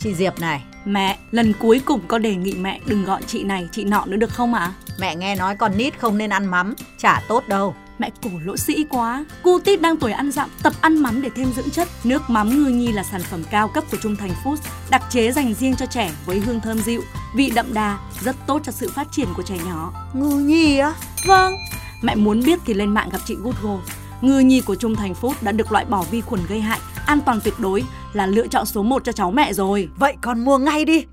Chị Diệp này. Mẹ, lần cuối cùng con đề nghị mẹ đừng gọi chị này, chị nọ nữa được không ạ? Mẹ nghe nói con nít không nên ăn mắm, chả tốt đâu. Mẹ cổ lỗ sĩ quá. Cu Tít đang tuổi ăn dặm, tập ăn mắm để thêm dưỡng chất. Nước mắm Ngư Nhi là sản phẩm cao cấp của Trung Thành Foods, đặc chế dành riêng cho trẻ với hương thơm dịu, vị đậm đà, rất tốt cho sự phát triển của trẻ nhỏ. Ngư Nhi á? Vâng. Mẹ muốn biết thì lên mạng gặp chị Google. Ngư Nhi của Trung Thành Foods đã được loại bỏ vi khuẩn gây hại, an toàn tuyệt đối, là lựa chọn số 1 cho cháu mẹ rồi. Vậy con mua ngay đi.